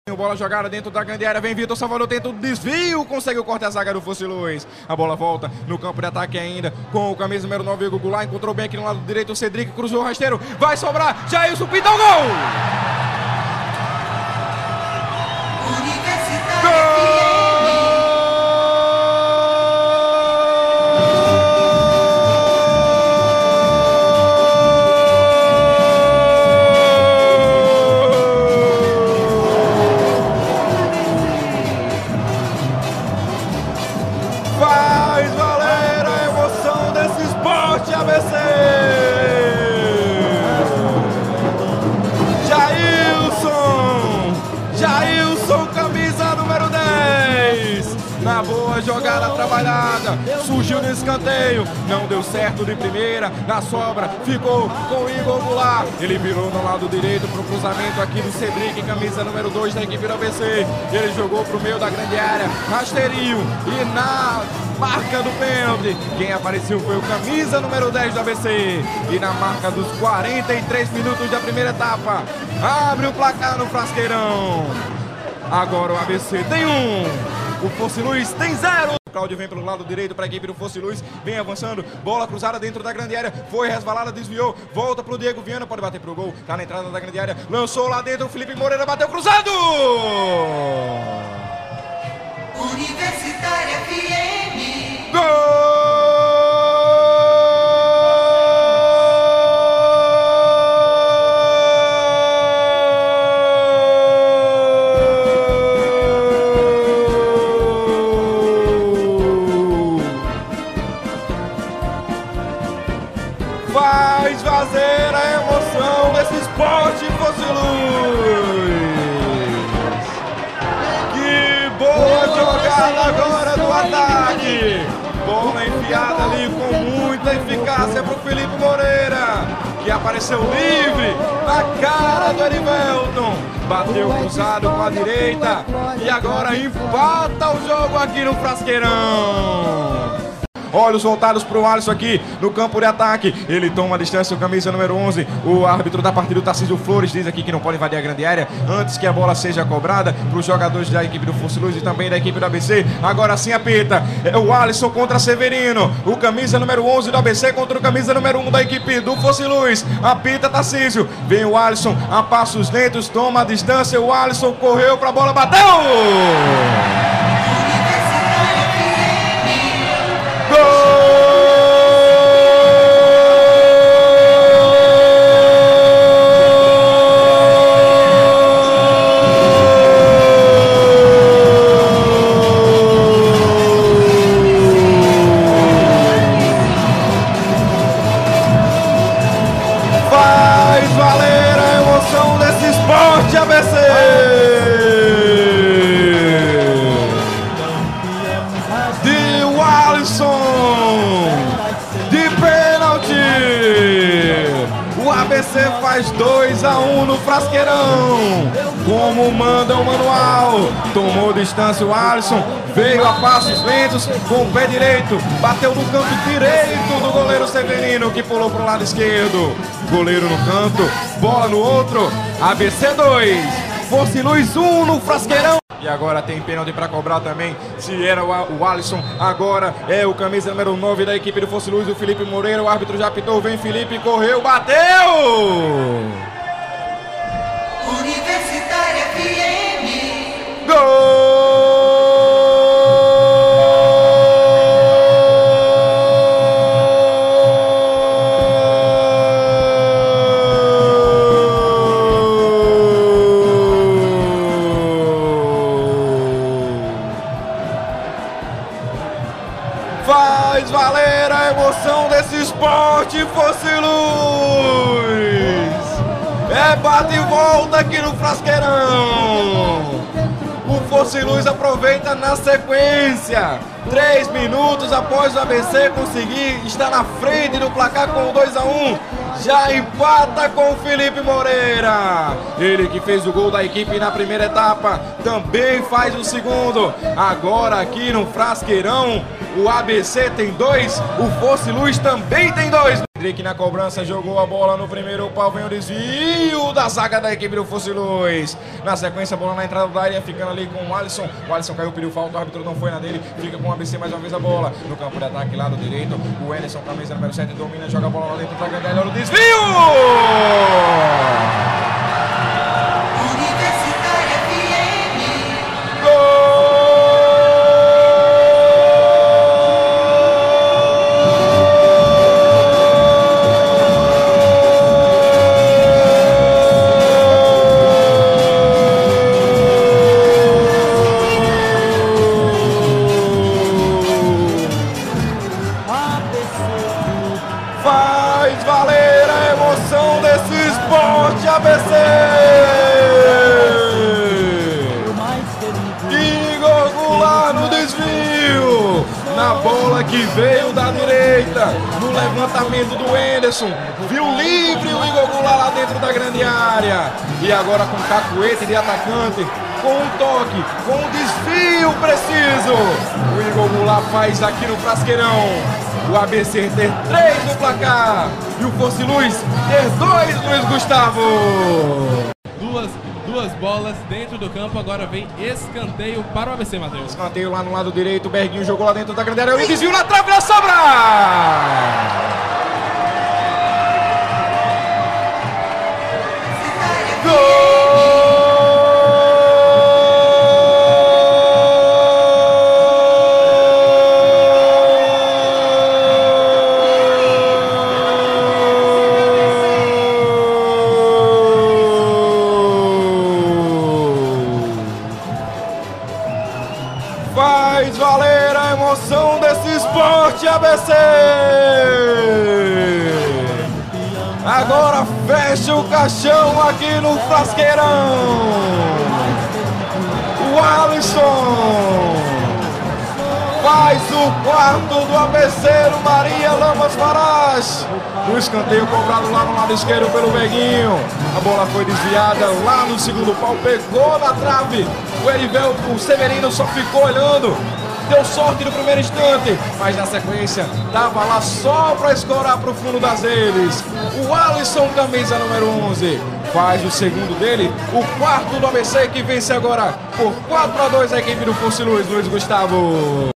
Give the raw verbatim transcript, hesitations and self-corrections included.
Bola jogada dentro da grande área, vem Vitor Salvador, tenta o desvio, consegue o corte a zaga do Fosse Luz. A bola volta no campo de ataque ainda, com o camisa número nove, Hugo Goulart, encontrou bem aqui no lado direito o Cedric, cruzou o rasteiro, vai sobrar, Jailson pintou o gol! Faz valer a emoção desse esporte A B C! Jailson! Jailson, camisa número dez! Na boa jogada trabalhada, surgiu no escanteio, não deu certo de primeira, na sobra ficou com o Igor Goulart. Ele virou no lado direito para o cruzamento aqui do Cedric, camisa número dois da equipe do A B C. Ele jogou para o meio da grande área, rasteirinho, e na marca do pênalti, quem apareceu foi o camisa número dez do A B C. E na marca dos quarenta e três minutos da primeira etapa, abre o placar no Frasqueirão. Agora o A B C tem um. O Fosse Luz tem zero. O Cláudio vem pelo lado direito para a equipe do Fosse Luz. Vem avançando. Bola cruzada dentro da grande área. Foi resvalada, desviou. Volta para o Diego Viana. Pode bater para o gol. Tá na entrada da grande área. Lançou lá dentro. O Felipe Moreira bateu cruzado. Universitária F M. Gol! Faz fazer a emoção desse esporte Fosse Luz. Que boa jogada agora do ataque. Bola enfiada ali com muita eficácia para o Felipe Moreira, que apareceu livre na cara do Erivelton. Bateu cruzado com a direita e agora empata o jogo aqui no Frasqueirão. Olhos voltados para o Alisson aqui no campo de ataque. Ele toma a distância, o camisa número onze. O árbitro da partida, o Tarcísio Flores, diz aqui que não pode invadir a grande área antes que a bola seja cobrada para os jogadores da equipe do Fosse Luz e também da equipe do A B C. Agora sim apita. É o Alisson contra Severino. O camisa número onze do A B C contra o camisa número um da equipe do Fosse Luz. Apita Tarcísio. Vem o Alisson a passos lentos, toma a distância. O Alisson correu para a bola, bateu! Faz valer a emoção desse esporte A B C! De Alisson! De pênalti! O A B C faz dois a um no Frasqueirão. Como manda o manual. Tomou distância o Alisson. Veio a passos lentos com o pé direito. Bateu no canto direito do goleiro Severino, que pulou para o lado esquerdo. Goleiro no canto, bola no outro. A B C dois, Fosse Luz um no Frasqueirão. E agora tem pênalti para cobrar também. Se era o Alisson, agora é o camisa número nove da equipe do Fosse Luz, o Felipe Moreira. O árbitro já apitou, vem Felipe, correu, bateu! Universitária F M. Gol! Faz valer a emoção desse esporte Fosse Luz. É bate e volta aqui no Frasqueirão. O Fosse Luz aproveita na sequência. Três minutos após o A B C conseguir estar na frente do placar com dois a um. Já empata com o Felipe Moreira. Ele que fez o gol da equipe na primeira etapa, também faz o segundo. Agora aqui no Frasqueirão, o A B C tem dois, o Fosse Luz também tem dois. Drake na cobrança, jogou a bola no primeiro pau, vem o desvio da zaga da equipe do Fosse Luz. Na sequência, a bola na entrada da área, ficando ali com o Alisson. O Alisson caiu, pediu falta, o árbitro não foi na dele, fica com o A B C mais uma vez a bola. No campo de ataque, lado direito, o Anderson, camisa número sete, domina, joga a bola lá dentro da grande área, olha o desvio! Universitária F M. Faz valer a emoção desse esporte, A B C! Igor Goulart no desvio, na bola que veio da direita, no levantamento do Anderson, viu livre o Igor Goulart lá dentro da grande área, e agora com cacuete de atacante, com um toque, com um desvio preciso, o Igor Goulart faz aqui no Frasqueirão. O A B C ter três no placar e o Fosse Luz ter dois, Luiz Gustavo. Duas, duas bolas dentro do campo, agora vem escanteio para o A B C, Matheus. Escanteio lá no lado direito, o Berguinho jogou lá dentro da grande área, o desvio na trave, na sobra! Gol! Faz valer a emoção desse esporte, A B C! Agora fecha o caixão aqui no Frasqueirão. O Alisson faz o quarto do A B C no Maria Lamas Farás. No escanteio cobrado lá no lado esquerdo pelo Beguinho. A bola foi desviada lá no segundo pau, pegou na trave. O Erivelto, o Severino só ficou olhando. Deu sorte no primeiro instante, mas na sequência tava lá só para escorar para o fundo das redes. O Alisson, camisa número onze, faz o segundo dele, o quarto do A B C, que vence agora por quatro a dois a equipe do Fosse Luz, Luiz Gustavo.